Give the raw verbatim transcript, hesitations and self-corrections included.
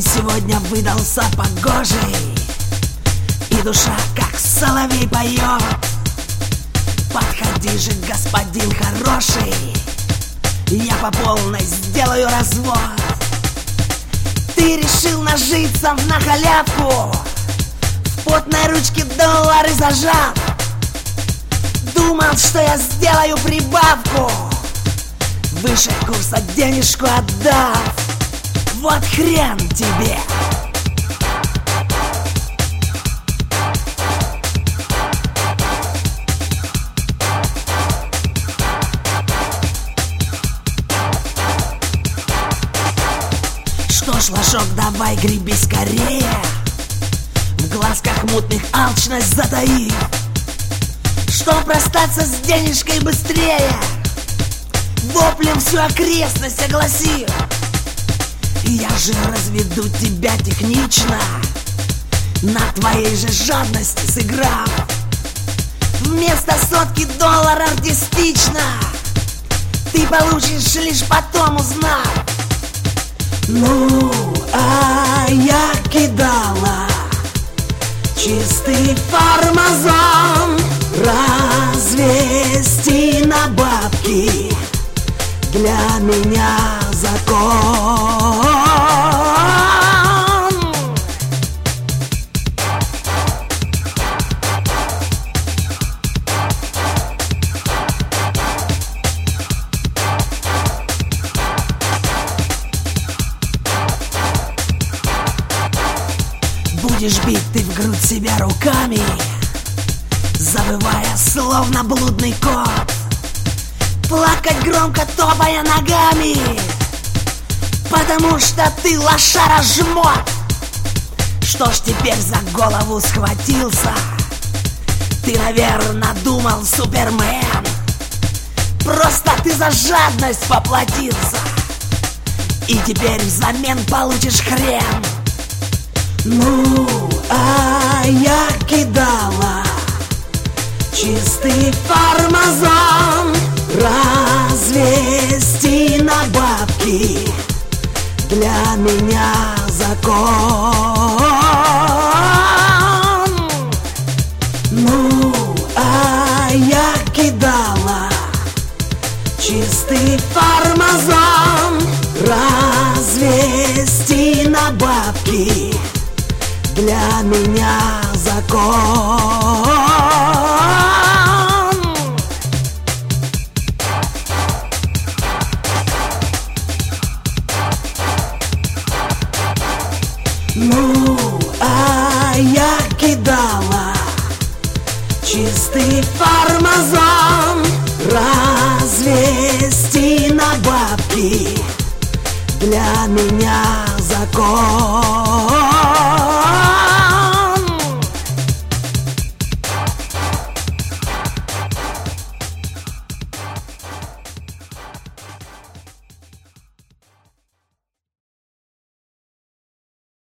сегодня выдался погожий, и душа, как соловей, поет. Подходи же, господин хороший, я по полной сделаю развод. Ты решил нажиться на халявку, в потной ручке доллары зажав. Думал, что я сделаю прибавку, выше курса денежку отдав. Вот хрен тебе! Что ж, лошок, давай греби скорее, в глазках мутных алчность затаи. Чтоб расстаться с денежкой быстрее, воплем всю окрестность огласи. Я же разведу тебя технично, на твоей же жадности сыграв. Вместо сотки доллар артистично ты получишь лишь потом, узнав. Ну, а я кидала чистый фармазон, развести на бабки для меня закон. Будешь бить ты в грудь себя руками, завывая словно блудный кот, плакать громко, топая ногами, потому что ты лошара жмот. Что ж теперь за голову схватился? Ты, наверное, думал, Супермен. Просто ты за жадность поплатился, и теперь взамен получишь хрен. Ну, а я кидала чистый фармазон, развести на бабки для меня закон. Ну, а я кидала чистый фармазон, развести на бабки для меня закон. Ну, а я кидала чистый фармазон, развести на бабки для меня закон.